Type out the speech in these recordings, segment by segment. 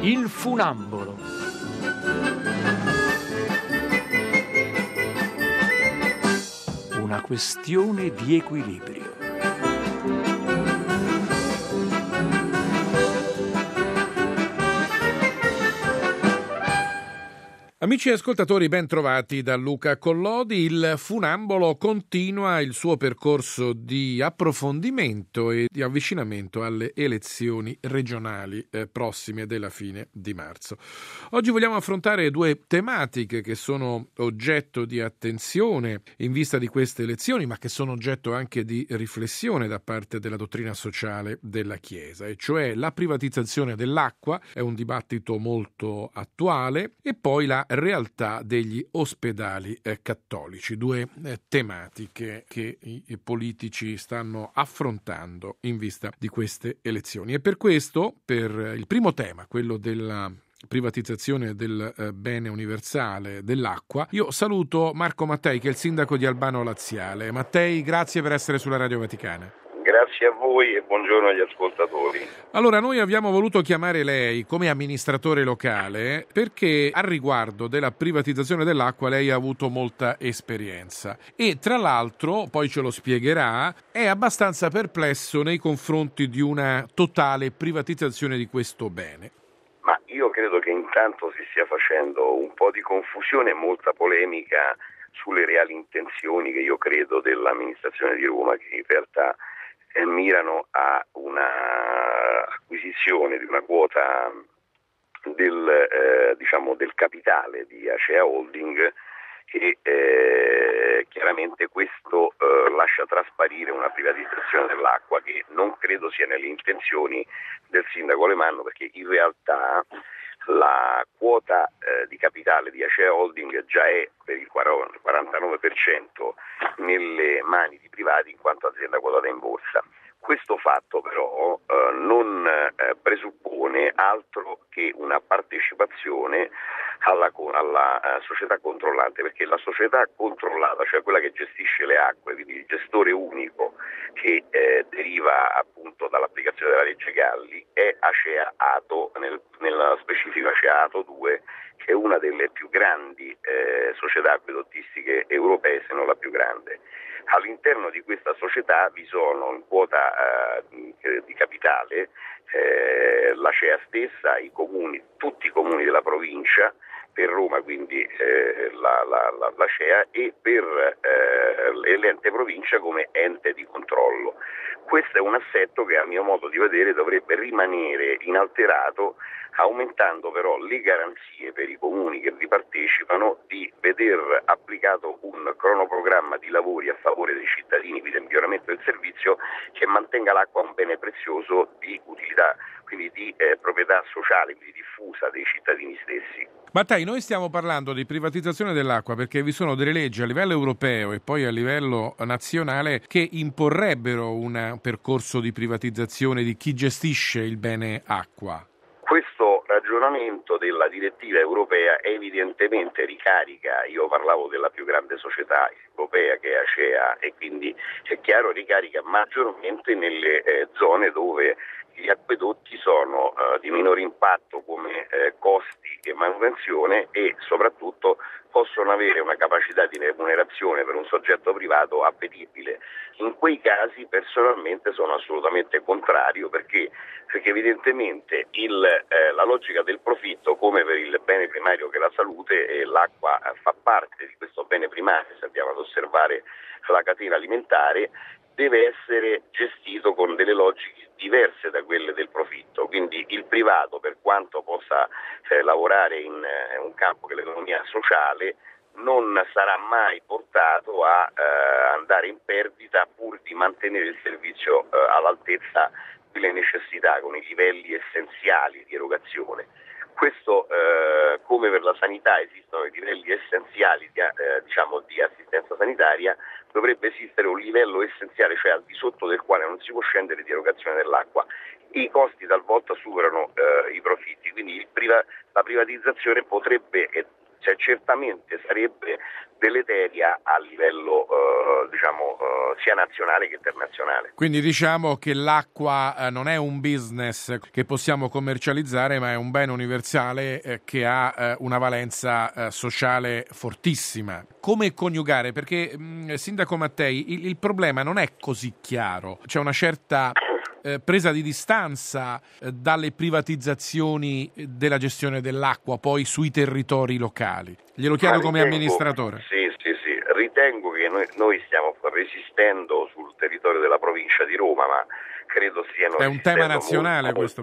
Il funambolo. Una questione di equilibrio. Amici ascoltatori, ben trovati da Luca Collodi. Il funambolo continua il suo percorso di approfondimento e di avvicinamento alle elezioni regionali prossime della fine di marzo. Oggi vogliamo affrontare due tematiche che sono oggetto di attenzione in vista di queste elezioni, ma che sono oggetto anche di riflessione da parte della dottrina sociale della Chiesa, e cioè la privatizzazione dell'acqua, è un dibattito molto attuale, e poi la realtà degli ospedali cattolici, due tematiche che i politici stanno affrontando in vista di queste elezioni. E per questo, per il primo tema, quello della privatizzazione del bene universale dell'acqua, io saluto Marco Mattei, che è il sindaco di Albano Laziale. Mattei, grazie per essere sulla Radio Vaticana. Grazie a voi e buongiorno agli ascoltatori. Allora, noi abbiamo voluto chiamare lei come amministratore locale perché al riguardo della privatizzazione dell'acqua lei ha avuto molta esperienza e tra l'altro, poi ce lo spiegherà, è abbastanza perplesso nei confronti di una totale privatizzazione di questo bene. Ma io credo che intanto si stia facendo un po' di confusione e molta polemica sulle reali intenzioni che io credo dell'amministrazione di Roma, che in realtà mirano a una acquisizione di una quota del capitale di Acea Holding, e chiaramente questo lascia trasparire una privatizzazione dell'acqua che non credo sia nelle intenzioni del sindaco Alemanno, perché in realtà la quota di capitale di Acea Holding già è per il 49% nelle mani di privati in quanto azienda quotata in borsa. Questo fatto però non presuppone altro che una partecipazione alla società controllante, perché la società controllata, cioè quella che gestisce le acque, quindi il gestore unico che deriva appunto dall'applicazione della legge Galli, è Acea Ato, nella specifica Acea Ato 2, che è una delle più grandi società acquedottistiche europee, se non la più grande. All'interno di questa società vi sono in quota di capitale l'Acea stessa, i comuni, tutti i comuni della provincia, per Roma quindi l'Acea, e per l'ente provincia come ente di controllo. Questo è un assetto che a mio modo di vedere dovrebbe rimanere inalterato, aumentando però le garanzie per i comuni che vi partecipano di veder applicato un cronoprogramma di lavori a favore dei cittadini, quindi del miglioramento del servizio, che mantenga l'acqua un bene prezioso di utilità, quindi di proprietà sociale, quindi diffusa dei cittadini stessi. Mattei, noi stiamo parlando di privatizzazione dell'acqua perché vi sono delle leggi a livello europeo e poi a livello nazionale che imporrebbero un percorso di privatizzazione di chi gestisce il bene acqua. Questo ragionamento della direttiva europea evidentemente ricarica, io parlavo della più grande società europea che è Acea, e quindi è chiaro ricarica maggiormente nelle zone dove gli acquedotti sono di minore impatto come costi e manutenzione, e soprattutto possono avere una capacità di remunerazione per un soggetto privato appetibile. In quei casi personalmente sono assolutamente contrario, perché evidentemente la logica del profitto, come per il bene primario che è la salute, e l'acqua fa parte di questo bene primario, se andiamo ad osservare la catena alimentare, deve essere gestito con delle logiche diverse da quelle del profitto. Quindi il privato, per quanto possa lavorare in un campo che è l'economia sociale, non sarà mai portato a andare in perdita pur di mantenere il servizio all'altezza delle necessità, con i livelli essenziali di erogazione. Questo, come per la sanità esistono i livelli essenziali di assistenza sanitaria, dovrebbe esistere un livello essenziale, cioè al di sotto del quale non si può scendere, di erogazione dell'acqua. I costi talvolta superano i profitti, quindi la privatizzazione potrebbe cioè certamente sarebbe deleteria a livello sia nazionale che internazionale. Quindi diciamo che l'acqua non è un business che possiamo commercializzare, ma è un bene universale che ha una valenza sociale fortissima. Come coniugare? Perché Sindaco Mattei, il problema non è così chiaro, c'è una certa presa di distanza dalle privatizzazioni della gestione dell'acqua poi sui territori locali. Glielo chiedo come amministratore. Sì. Ritengo che noi stiamo resistendo sul territorio della provincia di Roma, ma credo siano... È un tema nazionale questo.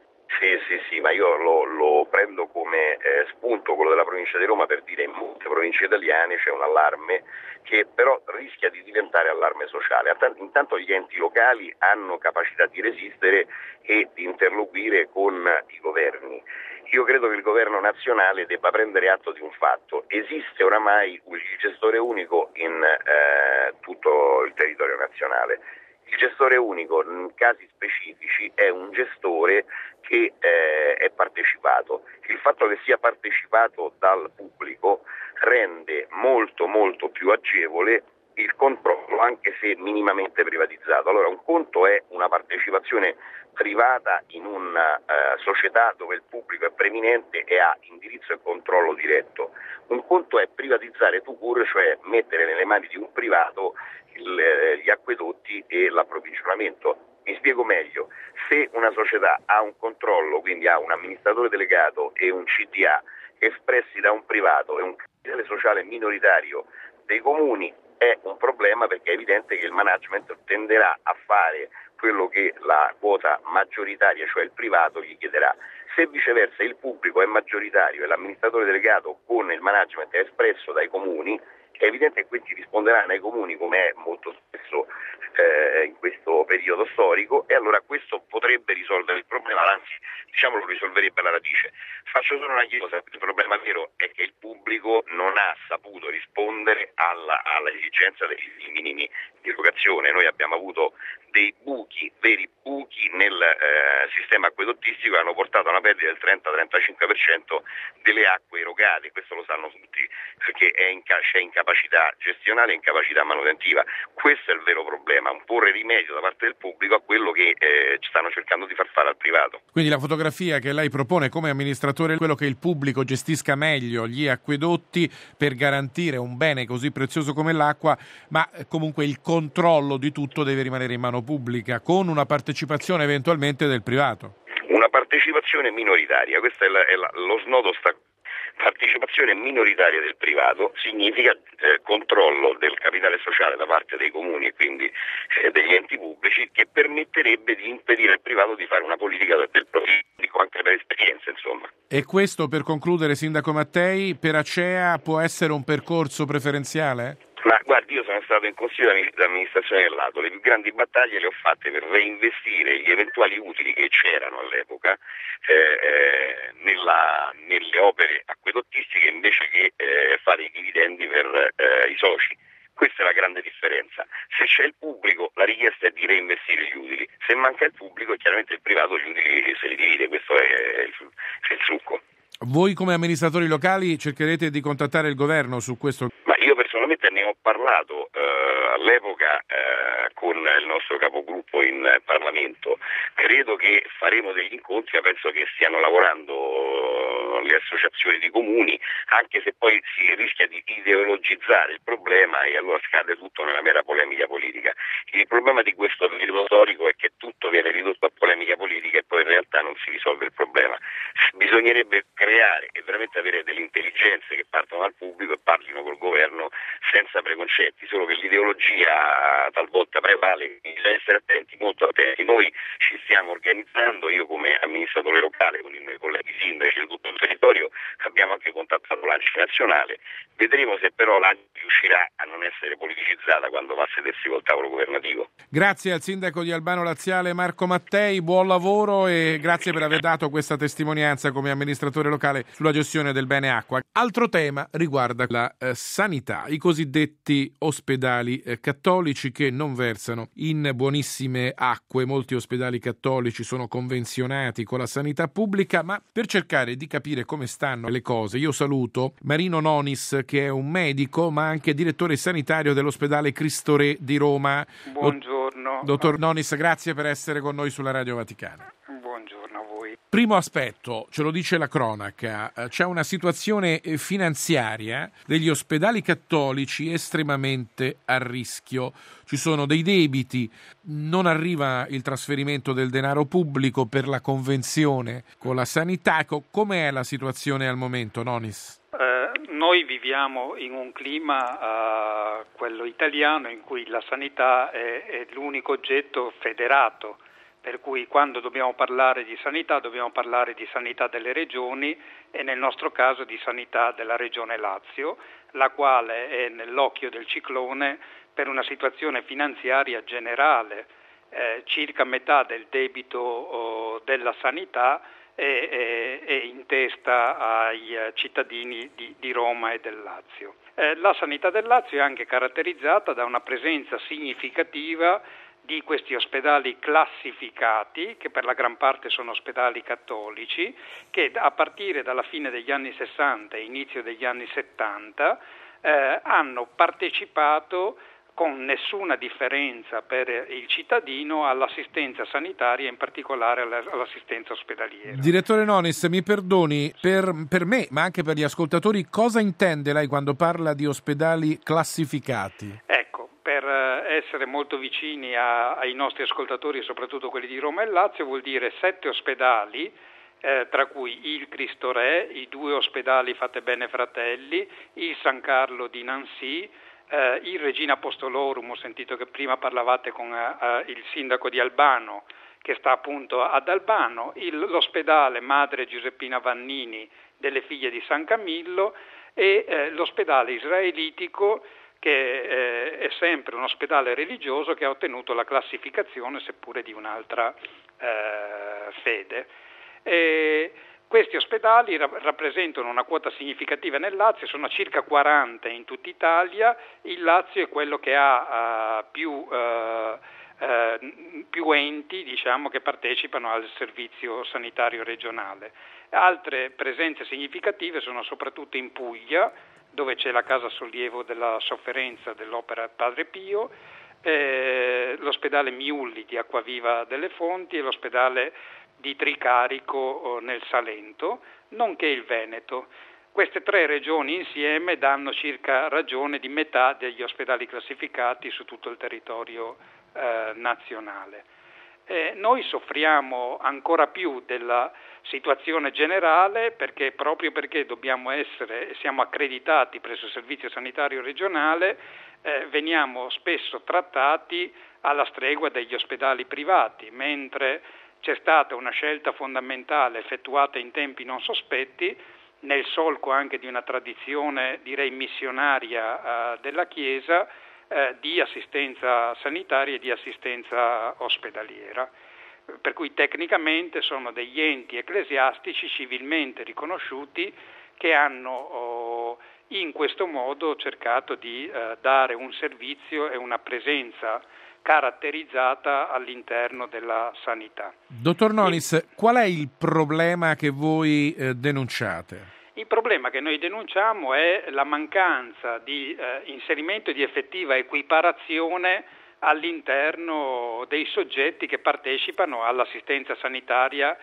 Sì, ma io lo prendo come spunto quello della provincia di Roma per dire in molte province italiane c'è un allarme che però rischia di diventare allarme sociale. Intanto gli enti locali hanno capacità di resistere e di interloquire con i governi. Io credo che il governo nazionale debba prendere atto di un fatto: esiste oramai il gestore unico in tutto il territorio nazionale. Il gestore unico in casi specifici è un gestore che è partecipato. Il fatto che sia partecipato dal pubblico rende molto più agevole il controllo, anche se minimamente privatizzato. Allora, un conto è una partecipazione privata in una società dove il pubblico è preminente e ha indirizzo e controllo diretto. Un conto è privatizzare tout court, cioè mettere nelle mani di un privato gli acquedotti e l'approvvigionamento. Mi spiego meglio: se una società ha un controllo, quindi ha un amministratore delegato e un CDA espressi da un privato e un capitale sociale minoritario dei comuni, è un problema, perché è evidente che il management tenderà a fare quello che la quota maggioritaria, cioè il privato, gli chiederà. Se viceversa il pubblico è maggioritario e l'amministratore delegato con il management è espresso dai comuni, è evidente che questi risponderanno ai comuni, come è molto spesso in questo periodo storico, e allora questo potrebbe risolvere il problema, anzi lo risolverebbe alla radice. Faccio solo una chiosa: il problema vero è che il pubblico non ha saputo rispondere all'esigenza dei minimi di erogazione. Noi abbiamo avuto dei buchi, veri buchi nel sistema acquedottistico, che hanno portato a una perdita del 30-35% delle acque erogate. Questo lo sanno tutti, perché c'è incapacità gestionale e incapacità manutentiva. Questo è il vero problema, un porre rimedio da parte del pubblico a quello che stanno cercando di far fare al privato. Quindi la fotografia che lei propone come amministratore è quello che il pubblico gestisca meglio gli acquedotti per garantire un bene così prezioso come l'acqua, ma comunque il controllo di tutto deve rimanere in mano pubblica, con una partecipazione eventualmente del privato. Una partecipazione minoritaria, questo è lo snodo partecipazione minoritaria del privato significa controllo del capitale sociale da parte dei comuni e quindi degli enti pubblici, che permetterebbe di impedire al privato di fare una politica del profitto, anche per esperienza, insomma. E questo, per concludere, Sindaco Mattei, per Acea può essere un percorso preferenziale? Ma guardi, io sono stato in consiglio di amministrazione dell'ATO, le più grandi battaglie le ho fatte per reinvestire gli eventuali utili che c'erano all'epoca nelle opere acquedottistiche, invece che fare i dividendi per i soci. Questa è la grande differenza. Se c'è il pubblico, la richiesta è di reinvestire gli utili; se manca il pubblico, chiaramente il privato gli utili se li divide. Questo è il trucco. Voi come amministratori locali cercherete di contattare il governo su questo? Ma io personalmente ne ho parlato all'epoca con il nostro capogruppo in Parlamento. Credo che faremo degli incontri, ma penso che stiano lavorando le associazioni di comuni, anche se poi si rischia di ideologizzare il problema e allora scade tutto nella mera polemica politica. Il problema di questo periodo storico è che tutto viene ridotto a polemica politica e poi in realtà non si risolve il problema. Bisognerebbe creare e veramente avere delle intelligenze che partono dal pubblico e parlino col governo senza preconcetti, solo che l'ideologia talvolta prevale. Bisogna essere attenti, molto attenti. Noi ci stiamo organizzando, io come amministratore locale con i miei colleghi sindaci di tutto il territorio abbiamo anche contattato l'ANCI nazionale. Vedremo se però l'ANCI riuscirà a non essere politicizzata quando va a sedersi col tavolo governativo. Grazie al sindaco di Albano Laziale Marco Mattei, buon lavoro e grazie per aver dato questa testimonianza come amministratore locale sulla gestione del bene acqua. Altro tema riguarda la sanità, i cosiddetti cosiddetti ospedali cattolici che non versano in buonissime acque. Molti ospedali cattolici sono convenzionati con la sanità pubblica, ma per cercare di capire come stanno le cose io saluto Marino Nonis, che è un medico ma anche direttore sanitario dell'ospedale Cristo Re di Roma. Buongiorno. Dottor Nonis, grazie per essere con noi sulla Radio Vaticana. Buongiorno a voi. Primo aspetto, ce lo dice la cronaca, c'è una situazione finanziaria degli ospedali cattolici estremamente a rischio. Ci sono dei debiti, non arriva il trasferimento del denaro pubblico per la convenzione con la sanità. Com'è la situazione al momento, Nonis? Noi viviamo in un clima, quello italiano, in cui la sanità è l'unico oggetto federato. Per cui quando dobbiamo parlare di sanità delle regioni e nel nostro caso di sanità della regione Lazio, la quale è nell'occhio del ciclone per una situazione finanziaria generale. Circa metà del debito della sanità è in testa ai cittadini di Roma e del Lazio. La sanità del Lazio è anche caratterizzata da una presenza significativa di questi ospedali classificati, che per la gran parte sono ospedali cattolici, che a partire dalla fine degli anni 60 e inizio degli anni 70 hanno partecipato con nessuna differenza per il cittadino all'assistenza sanitaria, in particolare all'assistenza ospedaliera. Direttore Nonis, mi perdoni, per me, ma anche per gli ascoltatori, cosa intende lei quando parla di ospedali classificati? Ecco, per essere molto vicini ai nostri ascoltatori, soprattutto quelli di Roma e Lazio, vuol dire 7 ospedali, tra cui il Cristo Re, i 2 ospedali Fatebenefratelli Fratelli, il San Carlo di Nancy, il Regina Apostolorum. Ho sentito che prima parlavate con il sindaco di Albano, che sta appunto ad Albano, l'ospedale Madre Giuseppina Vannini delle Figlie di San Camillo e l'ospedale israelitico, che è sempre un ospedale religioso che ha ottenuto la classificazione, seppure di un'altra fede. Questi ospedali rappresentano una quota significativa nel Lazio, sono circa 40 in tutta Italia. Il Lazio è quello che ha più enti, diciamo, che partecipano al servizio sanitario regionale. Altre presenze significative sono soprattutto in Puglia, dove c'è la Casa Sollievo della Sofferenza dell'Opera Padre Pio, l'ospedale Miulli di Acquaviva delle Fonti e l'ospedale di Tricarico nel Salento, nonché il Veneto. Queste 3 regioni insieme danno circa ragione di metà degli ospedali classificati su tutto il territorio nazionale. Noi soffriamo ancora più della situazione generale proprio perché siamo accreditati presso il Servizio Sanitario Regionale, veniamo spesso trattati alla stregua degli ospedali privati, mentre c'è stata una scelta fondamentale effettuata in tempi non sospetti, nel solco anche di una tradizione, direi, missionaria della Chiesa, di assistenza sanitaria e di assistenza ospedaliera. Per cui tecnicamente sono degli enti ecclesiastici civilmente riconosciuti che hanno in questo modo cercato di dare un servizio e una presenza caratterizzata all'interno della sanità. Dottor Nonis, qual è il problema che voi denunciate? Il problema che noi denunciamo è la mancanza di inserimento e di effettiva equiparazione all'interno dei soggetti che partecipano all'assistenza sanitaria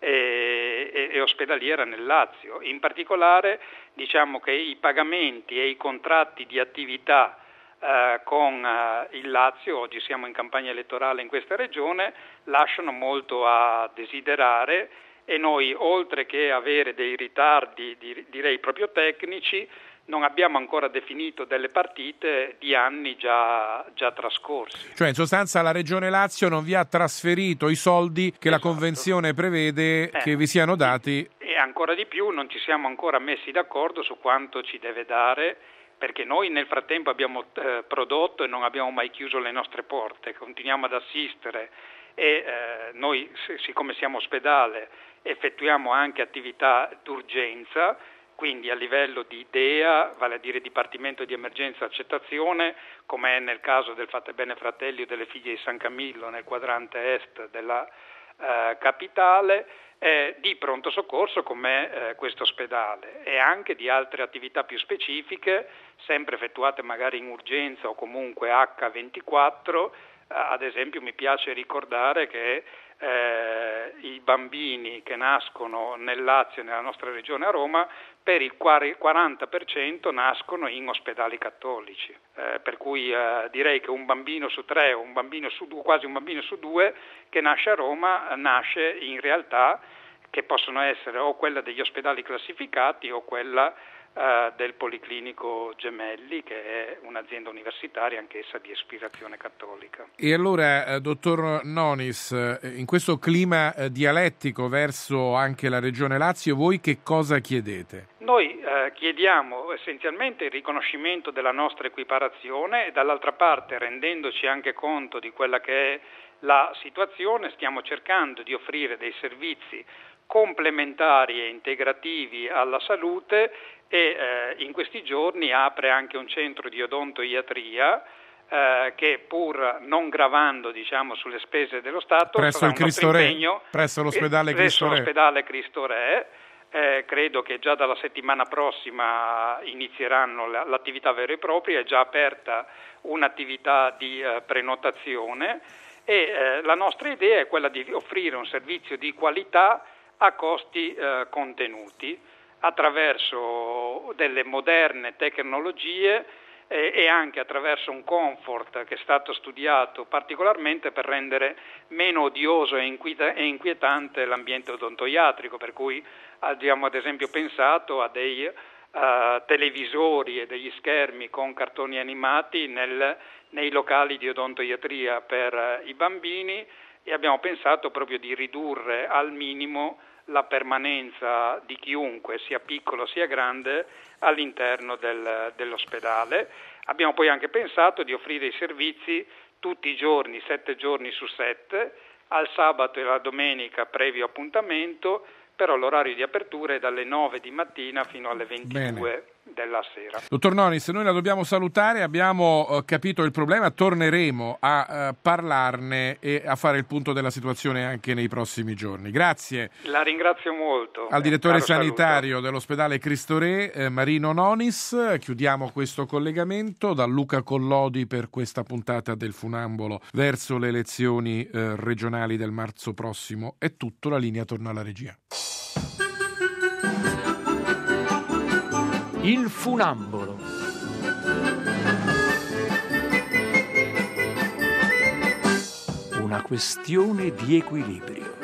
e ospedaliera nel Lazio. In particolare diciamo che i pagamenti e i contratti di attività con il Lazio, oggi siamo in campagna elettorale in questa regione, lasciano molto a desiderare e noi, oltre che avere dei ritardi direi proprio tecnici, non abbiamo ancora definito delle partite di anni già trascorsi. Cioè in sostanza la Regione Lazio non vi ha trasferito i soldi che la Convenzione prevede che vi siano dati. E ancora di più non ci siamo ancora messi d'accordo su quanto ci deve dare, perché noi nel frattempo abbiamo prodotto e non abbiamo mai chiuso le nostre porte, continuiamo ad assistere e noi, siccome siamo ospedale, effettuiamo anche attività d'urgenza quindi a livello di DEA, vale a dire Dipartimento di Emergenza e Accettazione, come è nel caso del Fatte Bene Fratelli o delle Figlie di San Camillo nel quadrante est della capitale, di pronto soccorso come questo ospedale, e anche di altre attività più specifiche, sempre effettuate magari in urgenza o comunque H24. Ad esempio mi piace ricordare che i bambini che nascono nel Lazio e nella nostra regione a Roma per il 40% nascono in ospedali cattolici, per cui direi che un bambino su 3 o un bambino su 2, quasi un bambino su 2 che nasce a Roma nasce in realtà che possono essere o quella degli ospedali classificati o quella del Policlinico Gemelli, che è un'azienda universitaria anch'essa di ispirazione cattolica. E allora, dottor Nonis, in questo clima dialettico verso anche la Regione Lazio, voi che cosa chiedete? Noi chiediamo essenzialmente il riconoscimento della nostra equiparazione e dall'altra parte, rendendoci anche conto di quella che è la situazione, stiamo cercando di offrire dei servizi complementari e integrativi alla salute, e in questi giorni apre anche un centro di odontoiatria che, pur non gravando sulle spese dello Stato, presso il Cristo Re, presso l'ospedale Cristo Re. Credo che già dalla settimana prossima inizieranno l'attività vera e propria, è già aperta un'attività di prenotazione, e la nostra idea è quella di offrire un servizio di qualità a costi contenuti attraverso delle moderne tecnologie e anche attraverso un comfort che è stato studiato particolarmente per rendere meno odioso e inquietante l'ambiente odontoiatrico, per cui abbiamo ad esempio pensato a dei televisori e degli schermi con cartoni animati nei locali di odontoiatria per i bambini, e abbiamo pensato proprio di ridurre al minimo la permanenza di chiunque, sia piccolo sia grande, all'interno dell'ospedale. Abbiamo poi anche pensato di offrire i servizi tutti i giorni, 7 giorni su 7, al sabato e alla domenica previo appuntamento, però l'orario di apertura è dalle 9 di mattina fino alle 22 della sera. Dottor Nonis, noi la dobbiamo salutare, abbiamo capito il problema, torneremo a parlarne e a fare il punto della situazione anche nei prossimi giorni. Grazie. La ringrazio molto. Al direttore sanitario dell'ospedale Cristo Re, Marino Nonis. Chiudiamo questo collegamento da Luca Collodi per questa puntata del Funambolo verso le elezioni regionali del marzo prossimo. È tutto, la linea torna alla regia. Il Funambolo. Una questione di equilibrio.